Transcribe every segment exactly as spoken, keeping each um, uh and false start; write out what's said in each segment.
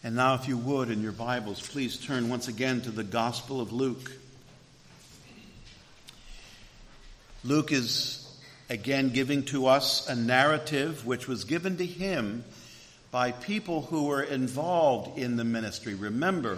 And now, if you would, in your Bibles, please turn once again to the Gospel of Luke. Luke is again giving to us a narrative which was given to him by people who were involved in the ministry. Remember,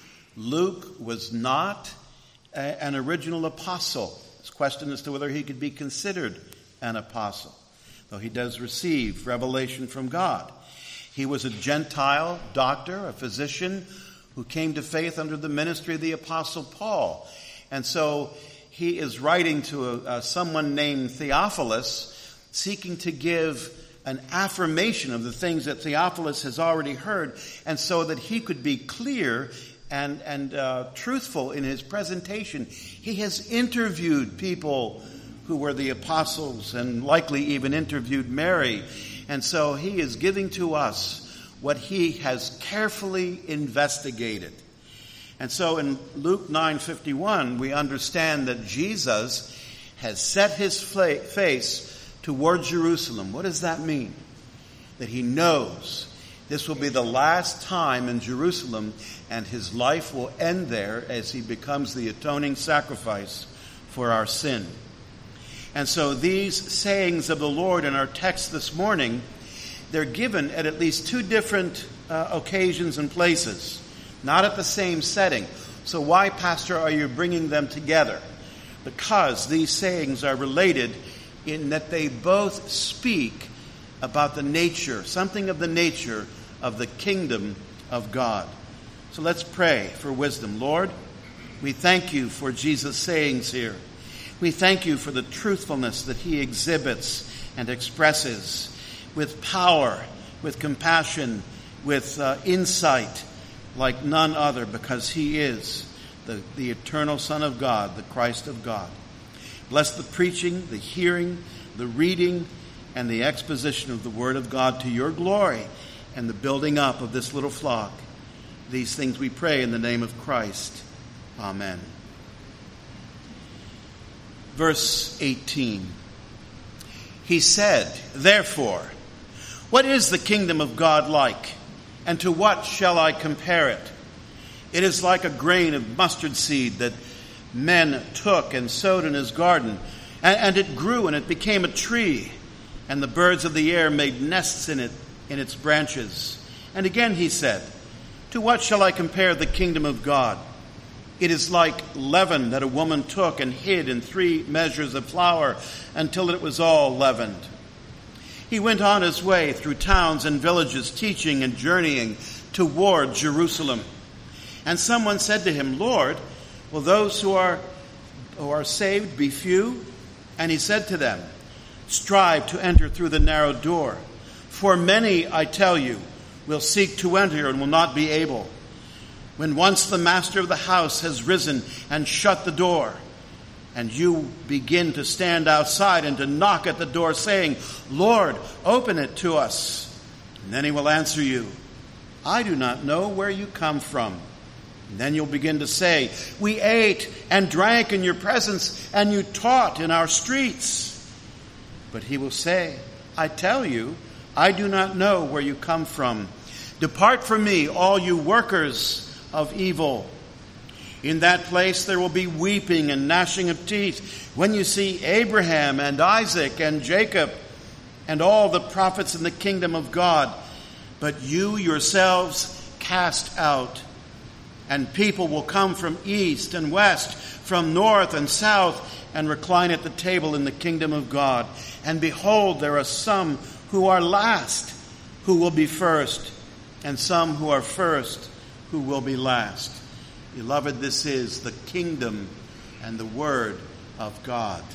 Luke was not a, an original apostle. It's a question as to whether he could be considered an apostle, though he does receive revelation from God. He was a Gentile doctor, a physician, who came to faith under the ministry of the Apostle Paul. And so he is writing to a, a, someone named Theophilus, seeking to give an affirmation of the things that Theophilus has already heard, and so that he could be clear and, and uh, truthful in his presentation. He has interviewed people who were the apostles and likely even interviewed Mary. And so he is giving to us what he has carefully investigated. And so in Luke nine fifty-one, we understand that Jesus has set his face toward Jerusalem. What does that mean? That he knows this will be the last time in Jerusalem, and his life will end there as he becomes the atoning sacrifice for our sin. And so these sayings of the Lord in our text this morning, they're given at at least two different uh, occasions and places, not at the same setting. So why, Pastor, are you bringing them together? Because these sayings are related in that they both speak about the nature, something of the nature of the kingdom of God. So let's pray for wisdom. Lord, we thank you for Jesus' sayings here. We thank you for the truthfulness that he exhibits and expresses with power, with compassion, with uh, insight like none other, because he is the, the eternal Son of God, the Christ of God. Bless the preaching, the hearing, the reading, and the exposition of the Word of God to your glory and the building up of this little flock. These things we pray in the name of Christ. Amen. Verse eighteen. He said, therefore, what is the kingdom of God like? And to what shall I compare it? It is like a grain of mustard seed that men took and sowed in his garden. And, and it grew and it became a tree. And the birds of the air made nests in it, in its branches. And again he said, to what shall I compare the kingdom of God? It is like leaven that a woman took and hid in three measures of flour until it was all leavened. He went on his way through towns and villages, teaching and journeying toward Jerusalem. And someone said to him, Lord, will those who are, who are saved be few? And he said to them, strive to enter through the narrow door. For many, I tell you, will seek to enter and will not be able. When once the master of the house has risen and shut the door, and you begin to stand outside and to knock at the door, saying, Lord, open it to us. And then he will answer you, I do not know where you come from. And then you'll begin to say, we ate and drank in your presence, and you taught in our streets. But he will say, I tell you, I do not know where you come from. Depart from me, all you workers of evil. In that place there will be weeping and gnashing of teeth when you see Abraham and Isaac and Jacob and all the prophets in the kingdom of God. But you yourselves cast out, and people will come from east and west, from north and south, and recline at the table in the kingdom of God. And behold, there are some who are last who will be first, and some who are first who will be last. Beloved, this is the kingdom and the word of God.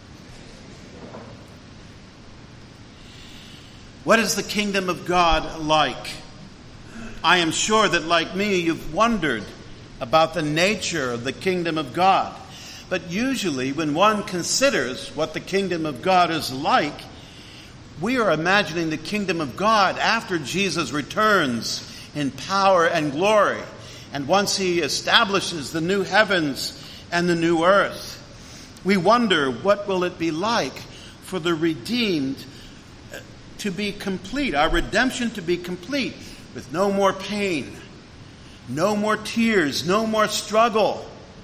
What is the kingdom of God like? I am sure that, like me, you've wondered about the nature of the kingdom of God. But usually when one considers what the kingdom of God is like, we are imagining the kingdom of God after Jesus returns in power and glory, and once he establishes the new heavens and the new earth. We wonder, what will it be like for the redeemed to be complete, our redemption to be complete? with no more pain, no more tears, no more struggle.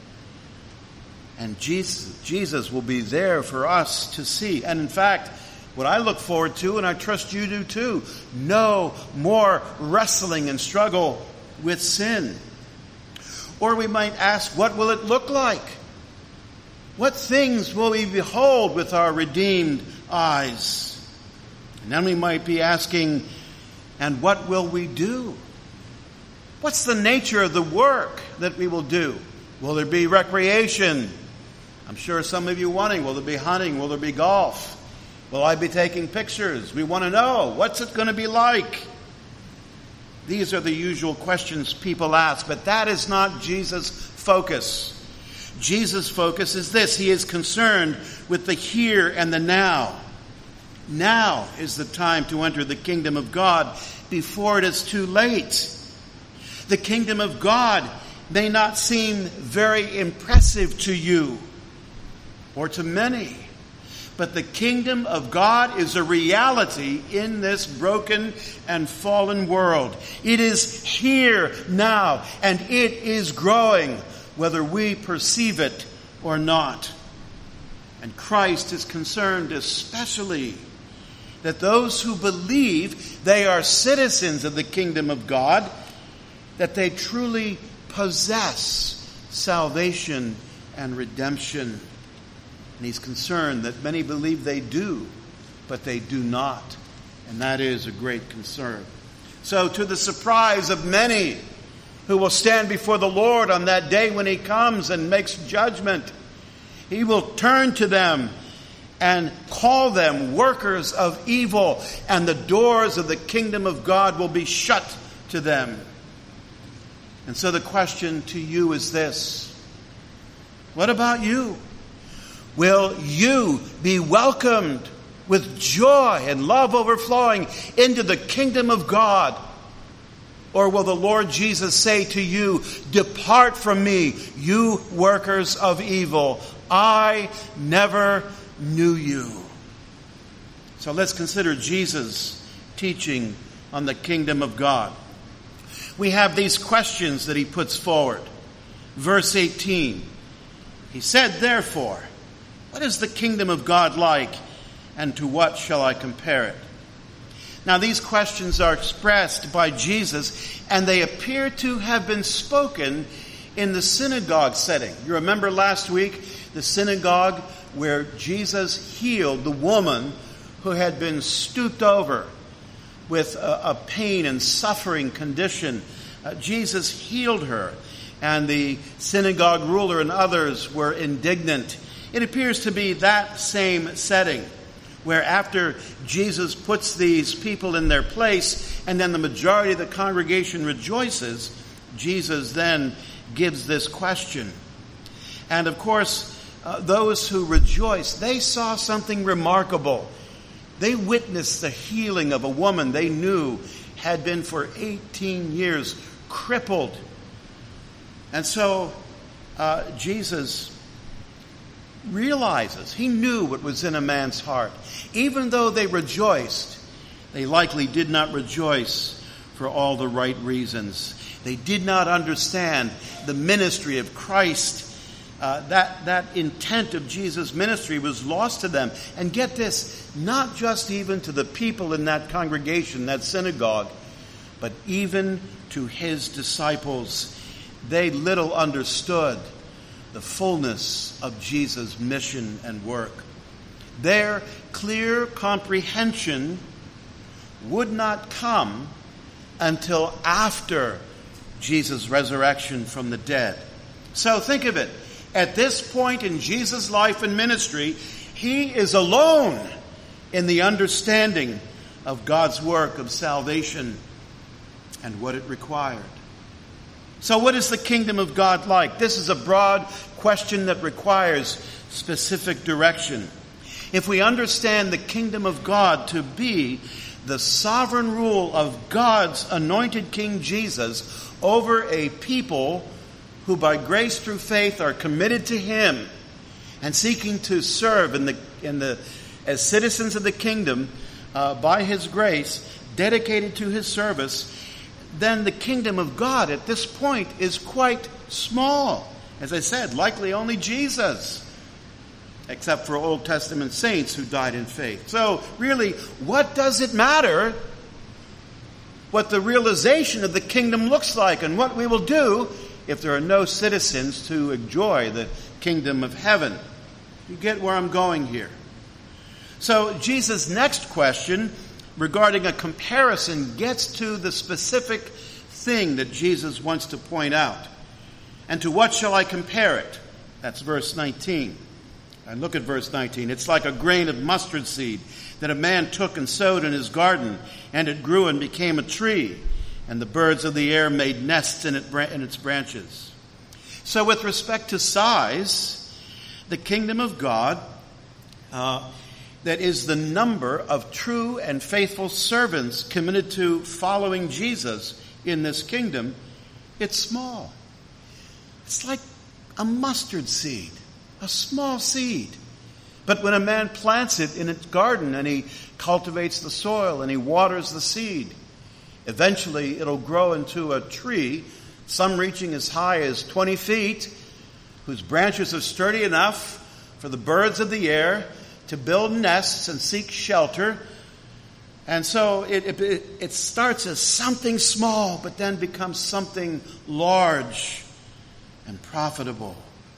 And Jesus, Jesus will be there for us to see. And in fact, what I look forward to, and I trust you do too, no more wrestling and struggle with sin. Or we might ask, what will it look like? What things will we behold with our redeemed eyes? And then we might be asking, and what will we do? What's the nature of the work that we will do? Will there be recreation? I'm sure some of you wanting, will there be hunting? Will there be golf? Will I be taking pictures? We want to know, what's it going to be like? These are the usual questions people ask, but that is not Jesus' focus. Jesus' focus is this: he is concerned with the here and the now. Now is the time to enter the kingdom of God before it is too late. The kingdom of God may not seem very impressive to you or to many, but the kingdom of God is a reality in this broken and fallen world. It is here now, and it is growing, whether we perceive it or not. And Christ is concerned especially that those who believe they are citizens of the kingdom of God, that they truly possess salvation and redemption. And he's concerned that many believe they do, but they do not. And that is a great concern. So to the surprise of many who will stand before the Lord on that day when he comes and makes judgment, he will turn to them and call them workers of evil, and the doors of the kingdom of God will be shut to them. And so the question to you is this: what about you? Will you be welcomed with joy and love overflowing into the kingdom of God? Or will the Lord Jesus say to you, "Depart from me, you workers of evil. I never knew you"? So let's consider Jesus' teaching on the kingdom of God. We have these questions that he puts forward. Verse eighteen, he said, "Therefore, what is the kingdom of God like, and to what shall I compare it?" Now, these questions are expressed by Jesus, and they appear to have been spoken in the synagogue setting. You remember last week, the synagogue where Jesus healed the woman who had been stooped over with a, a pain and suffering condition. Uh, Jesus healed her, and the synagogue ruler and others were indignant. It appears to be that same setting, where after Jesus puts these people in their place, and then the majority of the congregation rejoices, Jesus then gives this question. And of course, uh, those who rejoice, they saw something remarkable. They witnessed the healing of a woman they knew had been for eighteen years crippled. And so uh, Jesus realizes, he knew what was in a man's heart. Even though they rejoiced, they likely did not rejoice for all the right reasons. They did not understand the ministry of Christ. Uh, that, that intent of Jesus' ministry was lost to them. And get this, not just even to the people in that congregation, that synagogue, but even to his disciples. They little understood the fullness of Jesus' mission and work. Their clear comprehension would not come until after Jesus' resurrection from the dead. So think of it. At this point in Jesus' life and ministry, he is alone in the understanding of God's work of salvation and what it required. So what is the kingdom of God like? This is a broad question that requires specific direction. If we understand the kingdom of God to be the sovereign rule of God's anointed King Jesus over a people who by grace through faith are committed to him and seeking to serve in the in the as citizens of the kingdom uh, by his grace, dedicated to his service, then the kingdom of God at this point is quite small. As I said, likely only Jesus, except for Old Testament saints who died in faith. So really, what does it matter what the realization of the kingdom looks like and what we will do if there are no citizens to enjoy the kingdom of heaven? You get where I'm going here. So Jesus' next question regarding a comparison gets to the specific thing that Jesus wants to point out. And to what shall I compare it? That's verse nineteen. And look at verse nineteen. It's like a grain of mustard seed that a man took and sowed in his garden, and it grew and became a tree, and the birds of the air made nests in, it, in its branches. So with respect to size, the kingdom of God, uh, that is the number of true and faithful servants committed to following Jesus in this kingdom, it's small. It's like a mustard seed, a small seed. But when a man plants it in his garden and he cultivates the soil and he waters the seed, eventually it'll grow into a tree, some reaching as high as twenty feet, whose branches are sturdy enough for the birds of the air to build nests and seek shelter. And so it, it, it starts as something small, but then becomes something large and profitable.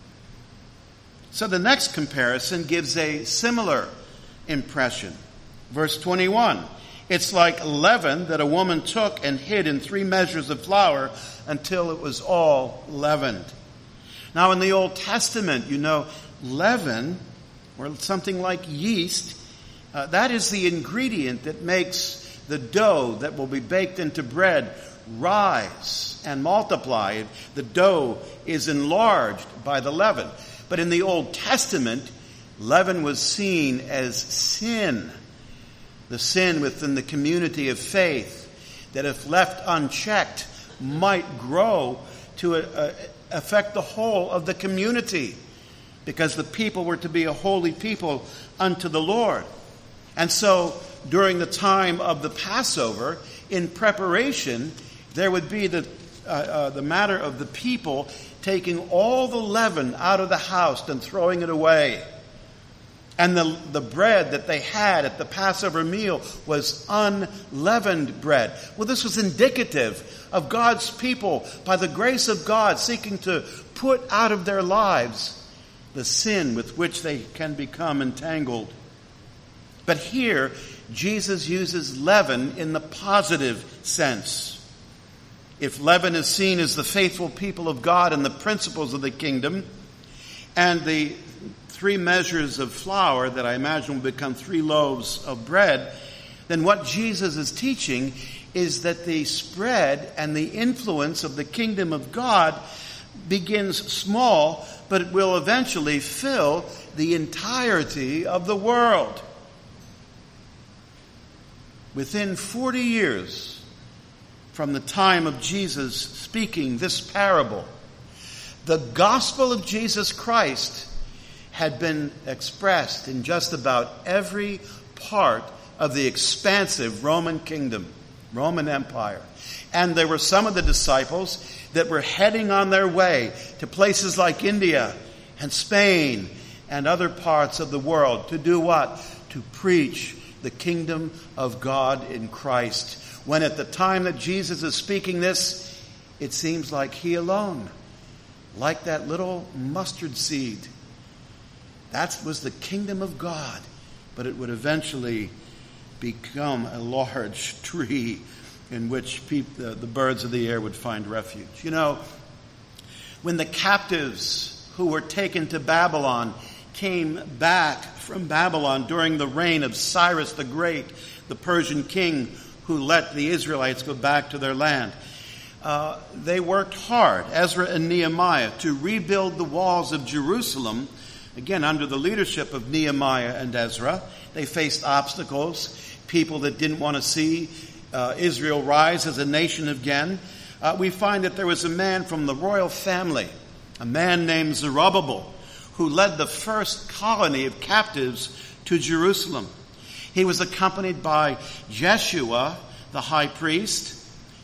So the next comparison gives a similar impression. Verse twenty-one, it's like leaven that a woman took and hid in three measures of flour until it was all leavened. Now in the Old Testament, you know, leaven, or something like yeast, uh, that is the ingredient that makes the dough that will be baked into bread rise and multiply. The dough is enlarged by the leaven. But in the Old Testament, leaven was seen as sin. The sin within the community of faith that if left unchecked might grow to a, a, affect the whole of the community, because the people were to be a holy people unto the Lord. And so during the time of the Passover, in preparation, there would be the uh, uh, the matter of the people taking all the leaven out of the house and throwing it away. And the, the bread that they had at the Passover meal was unleavened bread. Well, this was indicative of God's people, by the grace of God, seeking to put out of their lives the sin with which they can become entangled. But here, Jesus uses leaven in the positive sense. If leaven is seen as the faithful people of God and the principles of the kingdom, and the three measures of flour that I imagine will become three loaves of bread, then what Jesus is teaching is that the spread and the influence of the kingdom of God begins small, but it will eventually fill the entirety of the world. Within forty years from the time of Jesus speaking this parable, the gospel of Jesus Christ had been expressed in just about every part of the expansive Roman kingdom, Roman Empire. And there were some of the disciples that were heading on their way to places like India and Spain and other parts of the world to do what? To preach the kingdom of God in Christ. When at the time that Jesus is speaking this, it seems like he alone, like that little mustard seed, that was the kingdom of God, but it would eventually become a large tree in which people, the, the birds of the air would find refuge. You know, when the captives who were taken to Babylon came back from Babylon during the reign of Cyrus the Great, the Persian king who let the Israelites go back to their land, uh, they worked hard, Ezra and Nehemiah, to rebuild the walls of Jerusalem. Again, under the leadership of Nehemiah and Ezra, they faced obstacles, people that didn't want to see uh, Israel rise as a nation again. Uh, we find that there was a man from the royal family, a man named Zerubbabel, who led the first colony of captives to Jerusalem. He was accompanied by Jeshua, the high priest,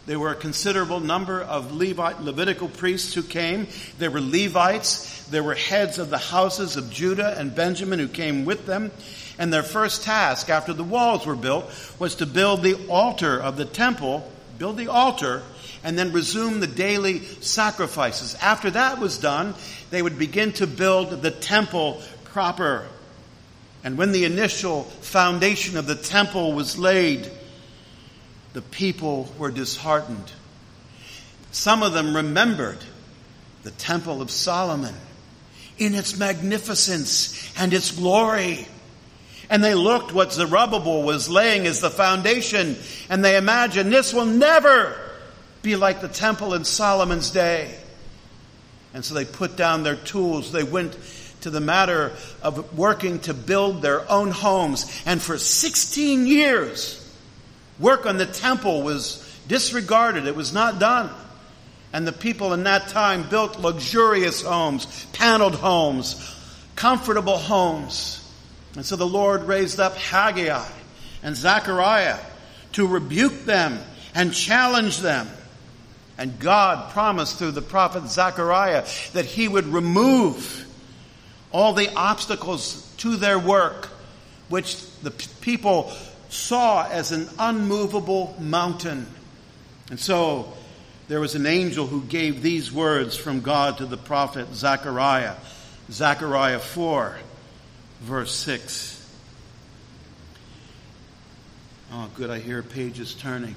There were a considerable number of Levite, Levitical priests who came. There were Levites. There were heads of the houses of Judah and Benjamin who came with them. And their first task after the walls were built was to build the altar of the temple, build the altar, and then resume the daily sacrifices. After that was done, they would begin to build the temple proper. And when the initial foundation of the temple was laid, the people were disheartened. Some of them remembered the Temple of Solomon in its magnificence and its glory. And they looked what Zerubbabel was laying as the foundation, and they imagined this will never be like the temple in Solomon's day. And so they put down their tools. They went to the matter of working to build their own homes. And for sixteen years, work on the temple was disregarded. It was not done. And the people in that time built luxurious homes, paneled homes, comfortable homes. And so the Lord raised up Haggai and Zechariah to rebuke them and challenge them. And God promised through the prophet Zechariah that he would remove all the obstacles to their work, which the people saw as an unmovable mountain. And so there was an angel who gave these words from God to the prophet Zechariah. Zechariah four, verse six. Oh, good, I hear pages turning.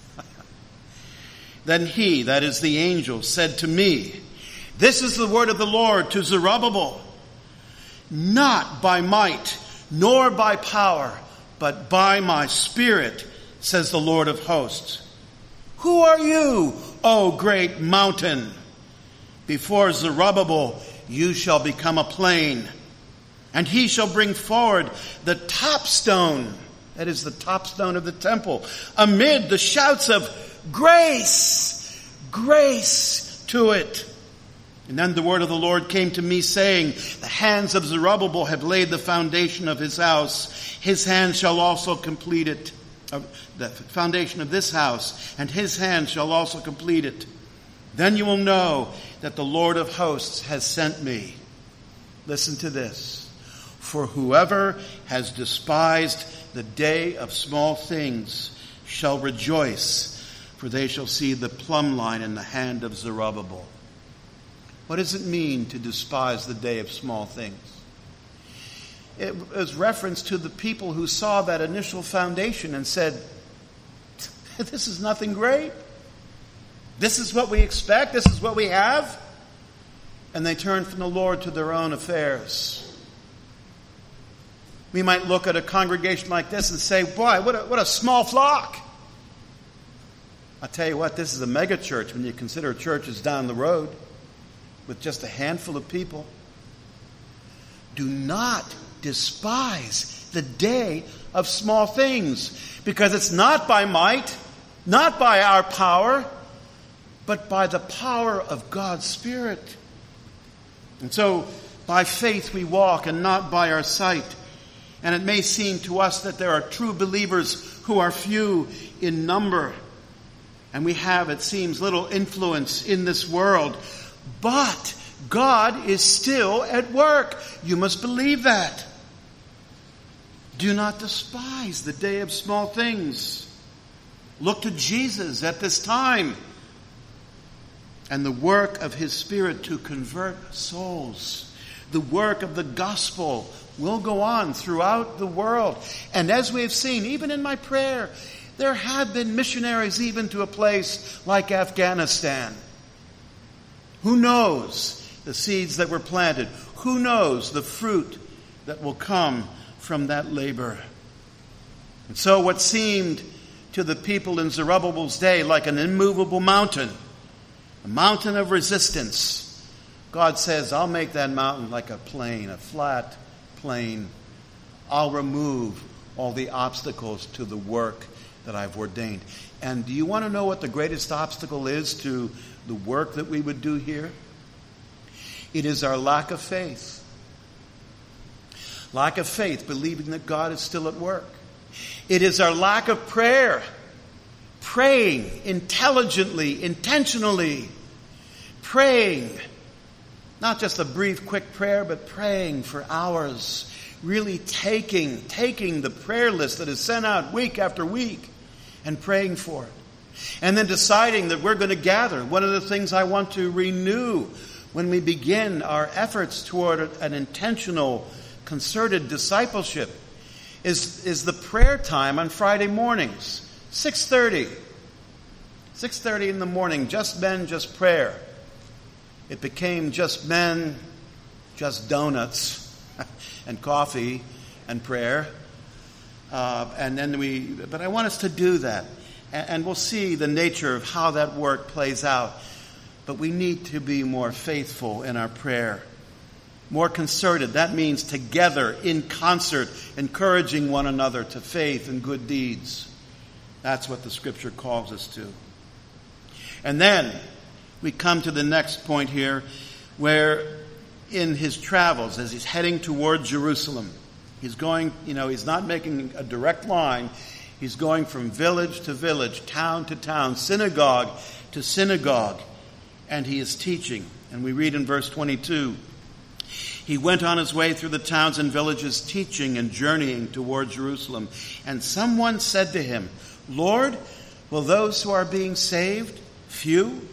Then he, that is the angel, said to me, "This is the word of the Lord to Zerubbabel. Not by might, nor by power, but by my Spirit, says the Lord of hosts. Who are you, O great mountain? Before Zerubbabel you shall become a plain, and he shall bring forward the top stone," that is the top stone of the temple, "amid the shouts of grace, grace to it." And then the word of the Lord came to me, saying, "The hands of Zerubbabel have laid the foundation of his house. His hand shall also complete it." Uh, the foundation of this house, and his hand shall also complete it. "Then you will know that the Lord of hosts has sent me." Listen to this. "For whoever has despised the day of small things shall rejoice, for they shall see the plumb line in the hand of Zerubbabel." What does it mean to despise the day of small things? It was reference to the people who saw that initial foundation and said, "This is nothing great. This is what we expect. This is what we have." And they turned from the Lord to their own affairs. We might look at a congregation like this and say, "Boy, what a, what a small flock." I tell you what, this is a mega church when you consider churches down the road with just a handful of people. Do not despise the day of small things, because it's not by might, not by our power, but by the power of God's Spirit. And so by faith we walk and not by our sight. And it may seem to us that there are true believers who are few in number, and we have, it seems, little influence in this world. But God is still at work. You must believe that. Do not despise the day of small things. Look to Jesus at this time and the work of his Spirit to convert souls. The work of the gospel will go on throughout the world. And as we have seen, even in my prayer, there have been missionaries even to a place like Afghanistan. Who knows the seeds that were planted? Who knows the fruit that will come from that labor? And so what seemed to the people in Zerubbabel's day like an immovable mountain, a mountain of resistance, God says, "I'll make that mountain like a plain, a flat plain. I'll remove all the obstacles to the work that I've ordained." And do you want to know what the greatest obstacle is to the work that we would do here? It is our lack of faith. Lack of faith, believing that God is still at work. It is our lack of prayer, praying intelligently, intentionally, praying, not just a brief, quick prayer, but praying for hours, really taking, taking the prayer list that is sent out week after week and praying for it. And then deciding that we're going to gather. One of the things I want to renew when we begin our efforts toward an intentional, concerted discipleship is, is the prayer time on Friday mornings. six thirty. six thirty in the morning, just men, just prayer. It became just men, just donuts and coffee and prayer. Uh, and then we, but I want us to do that. And, and we'll see the nature of how that work plays out. But we need to be more faithful in our prayer. More concerted. That means together, in concert, encouraging one another to faith and good deeds. That's what the Scripture calls us to. And then we come to the next point here, where in his travels, as he's heading toward Jerusalem, he's going, you know, he's not making a direct line. He's going from village to village, town to town, synagogue to synagogue, and he is teaching. And we read in verse twenty-two, he went on his way through the towns and villages, teaching and journeying toward Jerusalem. And someone said to him, Lord, will those who are being saved few?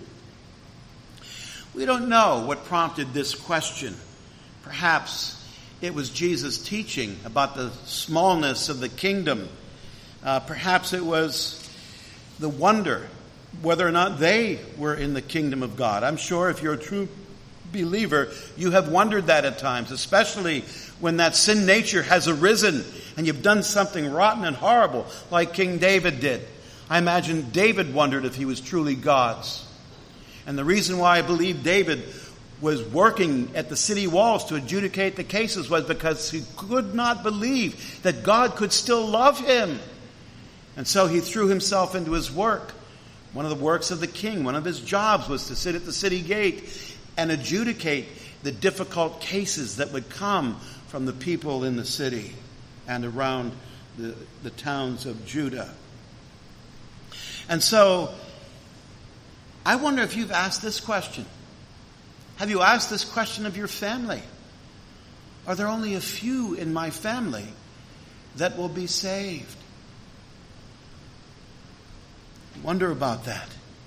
We don't know what prompted this question. Perhaps it was Jesus teaching about the smallness of the kingdom. Uh, perhaps it was the wonder whether or not they were in the kingdom of God. I'm sure if you're a true believer, you have wondered that at times, especially when that sin nature has arisen and you've done something rotten and horrible like King David did. I imagine David wondered if he was truly God's. And the reason why I believe David was working at the city walls to adjudicate the cases was because he could not believe that God could still love him. And so he threw himself into his work. One of the works of the king, one of his jobs was to sit at the city gate and adjudicate the difficult cases that would come from the people in the city and around the, the towns of Judah. And so, I wonder if you've asked this question. Have you asked this question of your family? Are there only a few in my family that will be saved? Wonder about that.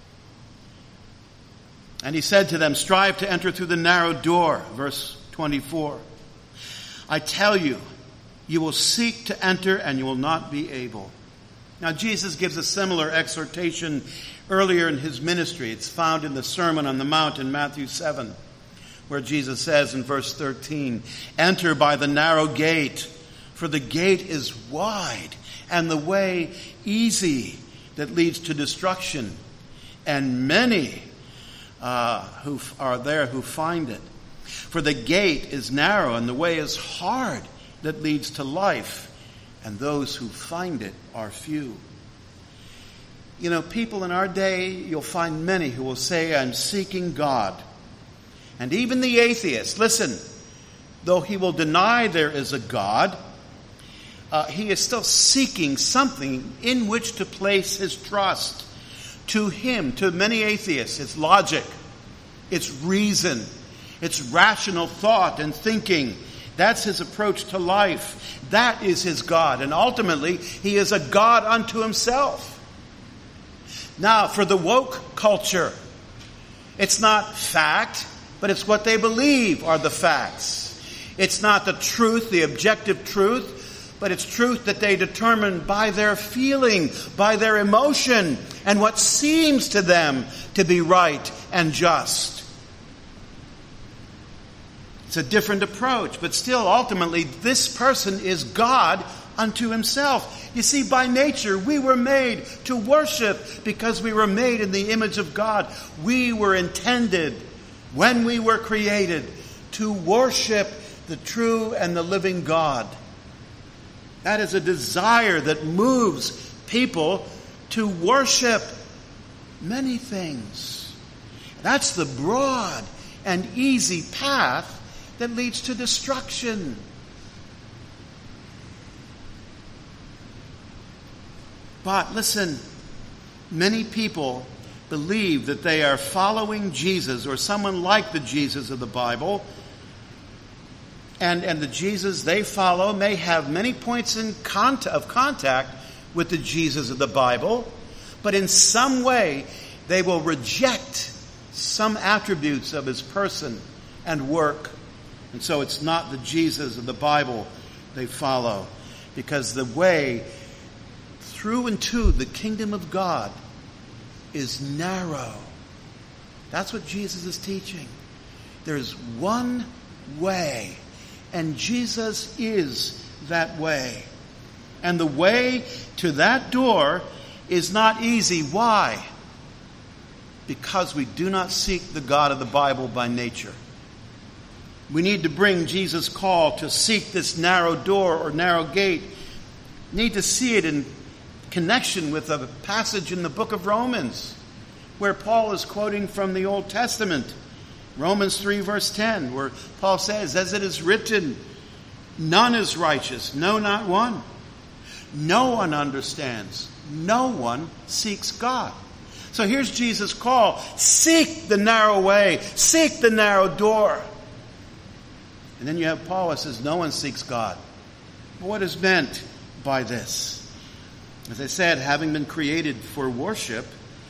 And he said to them, strive to enter through the narrow door, verse twenty-four. I tell you, you will seek to enter and you will not be able. Now Jesus gives a similar exhortation earlier in his ministry. It's found in the Sermon on the Mount in Matthew seven, where Jesus says in verse thirteen, enter by the narrow gate, for the gate is wide and the way easy that leads to destruction, and many uh, who are there who find it. For the gate is narrow and the way is hard that leads to life, and those who find it are few. You know, people in our day, you'll find many who will say, I'm seeking God. And even the atheist, listen, though he will deny there is a God, uh, he is still seeking something in which to place his trust. To him, to many atheists, it's logic, it's reason, it's rational thought and thinking. That's his approach to life. That is his God. And ultimately, he is a God unto himself. Now, for the woke culture, it's not fact, but it's what they believe are the facts. It's not the truth, the objective truth, but it's truth that they determine by their feeling, by their emotion, and what seems to them to be right and just. It's a different approach, but still, ultimately, this person is God unto himself. You see, by nature, we were made to worship because we were made in the image of God. We were intended, when we were created, to worship the true and the living God. That is a desire that moves people to worship many things. That's the broad and easy path that leads to destruction. But listen, Many people believe that they are following Jesus or someone like the Jesus of the Bible. And, and the Jesus they follow may have many points in contact, of contact with the Jesus of the Bible, but in some way they will reject some attributes of his person and work. And so it's not the Jesus of the Bible they follow, because the way through and to the kingdom of God is narrow. That's what Jesus is teaching. There's one way, and Jesus is that way. And the way to that door is not easy. Why? Because we do not seek the God of the Bible by nature. We need to bring Jesus' call to seek this narrow door or narrow gate. Need to see it in connection with a passage in the book of Romans, where Paul is quoting from the Old Testament. Romans three verse ten, where Paul says, as it is written, none is righteous, no, not one. No one understands. No one seeks God. So here's Jesus' call. Seek the narrow way. Seek the narrow door. And then you have Paul who says, no one seeks God. What is meant by this? As I said, having been created for worship,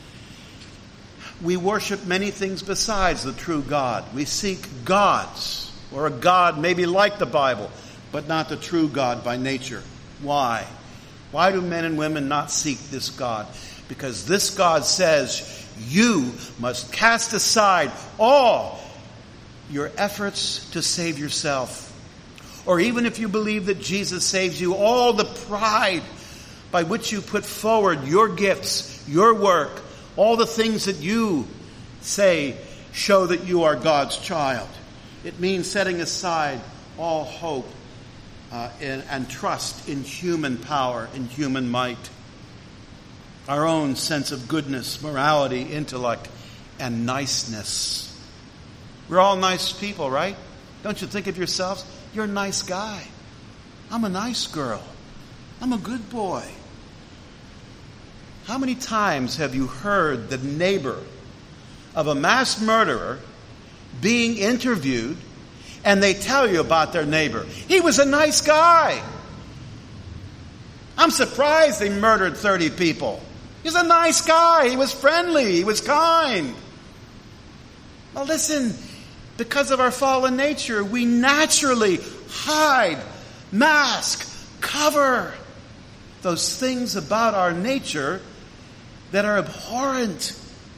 we worship many things besides the true God. We seek gods, or a God maybe like the Bible, but not the true God by nature. Why? Why do men and women not seek this God? Because this God says, you must cast aside all your efforts to save yourself. Or even if you believe that Jesus saves you, all the pride by which you put forward your gifts, your work, all the things that you say show that you are God's child. It means setting aside all hope uh, in, and trust in human power, in human might. Our own sense of goodness, morality, intellect, and niceness. We're all nice people, right? Don't you think of yourselves? You're a nice guy. I'm a nice girl. I'm a good boy. How many times have you heard the neighbor of a mass murderer being interviewed, and they tell you about their neighbor? He was a nice guy. I'm surprised they murdered thirty people. He's a nice guy. He was friendly. He was kind. Well, listen, because of our fallen nature, we naturally hide, mask, cover those things about our nature that are abhorrent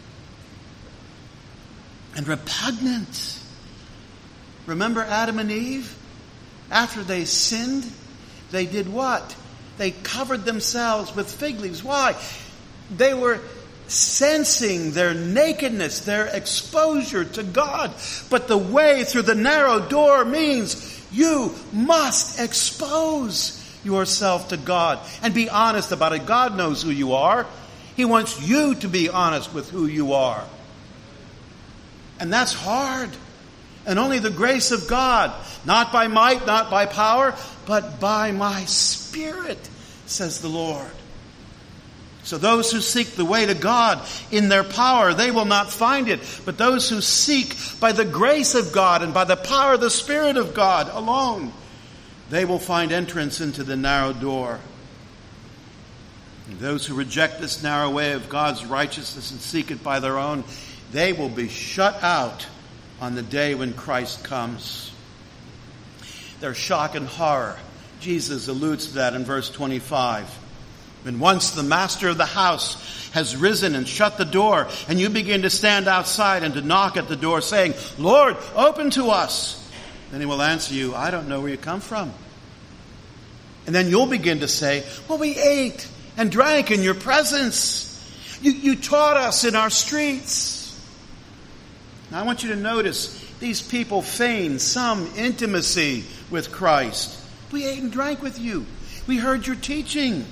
and repugnant. Remember Adam and Eve? After they sinned, they did what? They covered themselves with fig leaves. Why? They were sensing their nakedness, their exposure to God. But the way through the narrow door means you must expose yourself to God and be honest about it. God knows who you are. He wants you to be honest with who you are. And that's hard. And only the grace of God, not by might, not by power, but by my Spirit, says the Lord. So those who seek the way to God in their power, they will not find it. But those who seek by the grace of God and by the power of the Spirit of God alone, they will find entrance into the narrow door. And those who reject this narrow way of God's righteousness and seek it by their own, they will be shut out on the day when Christ comes. Their shock and horror. Jesus alludes to that in verse twenty-five. When once the master of the house has risen and shut the door, and you begin to stand outside and to knock at the door saying, Lord, open to us. Then he will answer you, I don't know where you come from. And then you'll begin to say, well, we ate and drank in your presence. You, you taught us in our streets. Now I want you to notice these people feign some intimacy with Christ. We ate and drank with you. We heard your teaching.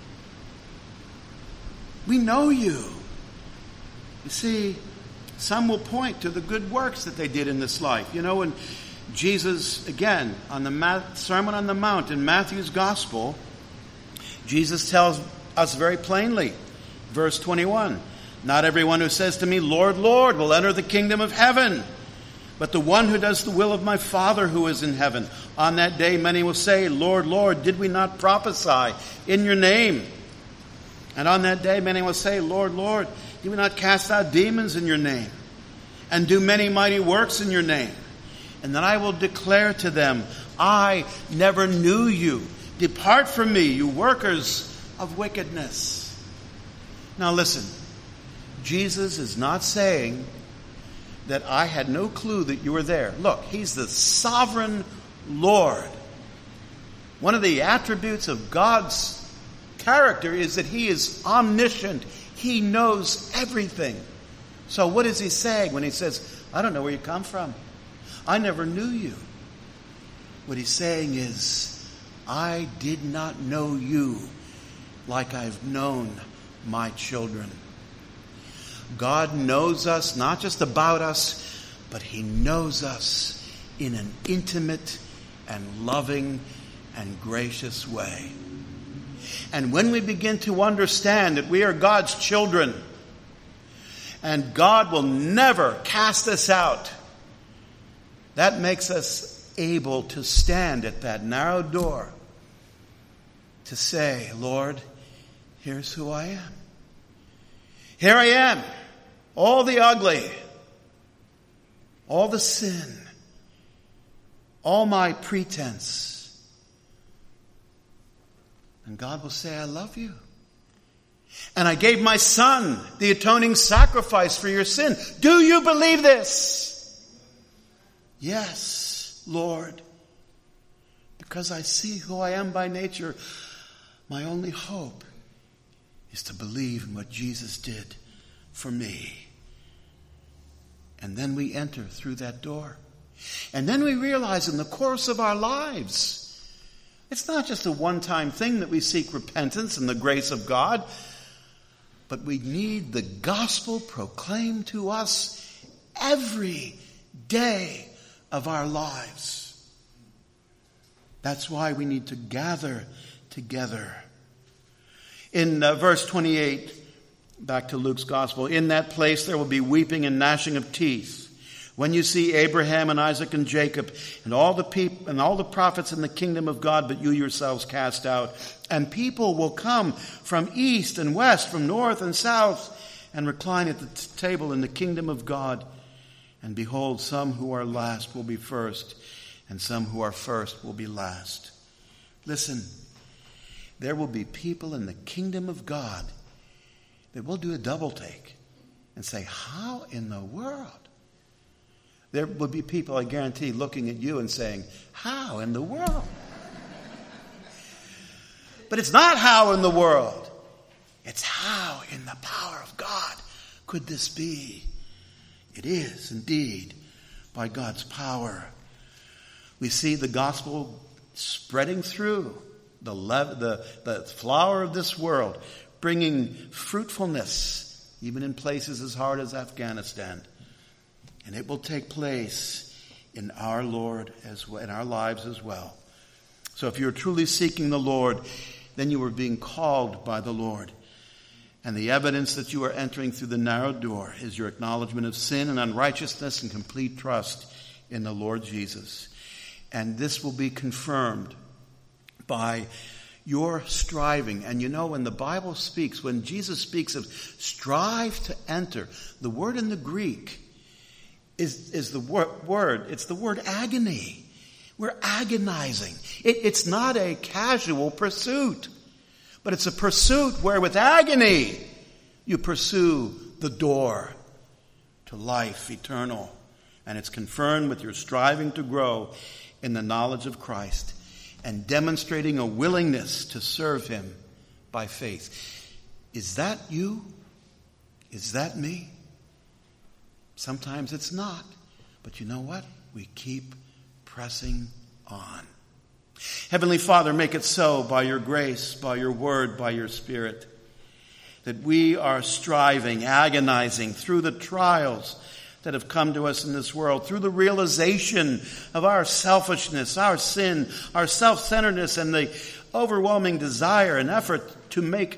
We know you. You see, some will point to the good works that they did in this life. You know, when Jesus, again, on the Sermon on the Mount in Matthew's Gospel, Jesus tells us very plainly Verse twenty-one, not everyone who says to me, Lord, Lord, will enter the kingdom of heaven, but the one who does the will of my Father who is in heaven. On that day many will say, Lord, Lord, did we not prophesy in your name? And on that day many will say, Lord, Lord, did we not cast out demons in your name and do many mighty works in your name? And then I will declare to them, I never knew you. Depart from me, you workers of wickedness. Now listen, Jesus is not saying that I had no clue that you were there. Look, he's the sovereign Lord. One of the attributes of God's character is that he is omniscient. He knows everything. So what is he saying when he says, I don't know where you come from. I never knew you. What he's saying is, I did not know you like I've known my children. God knows us, not just about us, but he knows us in an intimate and loving and gracious way. And when we begin to understand that we are God's children, and God will never cast us out, that makes us able to stand at that narrow door to say, Lord, here's who I am. Here I am, all the ugly, all the sin, all my pretense. And God will say, I love you. And I gave my son the atoning sacrifice for your sin. Do you believe this? Yes, Lord. Because I see who I am by nature, my only hope is to believe in what Jesus did for me. And then we enter through that door. And then we realize in the course of our lives, it's not just a one-time thing that we seek repentance and the grace of God, but we need the gospel proclaimed to us every day of our lives. That's why we need to gather together. In uh, verse twenty-eight, back to Luke's gospel, in that place there will be weeping and gnashing of teeth when you see Abraham and Isaac and Jacob and all the people and all the prophets in the kingdom of God, but you yourselves cast out. And people will come from east and west, from north and south, and recline at the t- table in the kingdom of God. And behold, some who are last will be first, and some who are first will be last. Listen, there will be people in the kingdom of God that will do a double take and say, how in the world? There will be people, I guarantee, looking at you and saying, how in the world? But it's not how in the world. It's how in the power of God could this be? It is indeed by God's power. We see the gospel spreading through the, le- the, the flower of this world, bringing fruitfulness even in places as hard as Afghanistan. And it will take place in our Lord as well, in our lives as well. So if you're truly seeking the Lord, then you are being called by the Lord. And the evidence that you are entering through the narrow door is your acknowledgement of sin and unrighteousness and complete trust in the Lord Jesus. And this will be confirmed by your striving. And you know, when the Bible speaks, when Jesus speaks of strive to enter, the word in the Greek is, is the wor- word, it's the word agony. We're agonizing. It, it's not a casual pursuit, but it's a pursuit where with agony you pursue the door to life eternal. And it's confirmed with your striving to grow in the knowledge of Christ and demonstrating a willingness to serve him by faith. Is that you? Is that me? Sometimes it's not. But you know what? We keep pressing on. Heavenly Father, make it so by your grace, by your word, by your Spirit, that we are striving, agonizing through the trials that have come to us in this world, through the realization of our selfishness, our sin, our self-centeredness, and the overwhelming desire and effort to make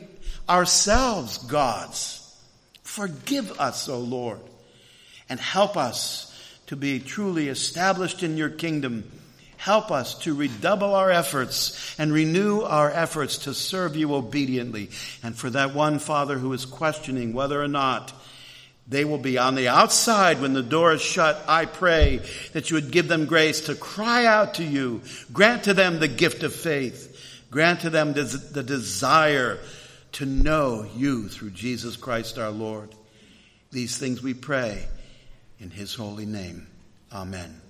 ourselves gods. Forgive us, O Lord, and help us to be truly established in your kingdom. Help us to redouble our efforts and renew our efforts to serve you obediently. And for that one, Father, who is questioning whether or not they will be on the outside when the door is shut, I pray that you would give them grace to cry out to you. Grant to them the gift of faith. Grant to them the desire to know you through Jesus Christ our Lord. These things we pray in his holy name. Amen.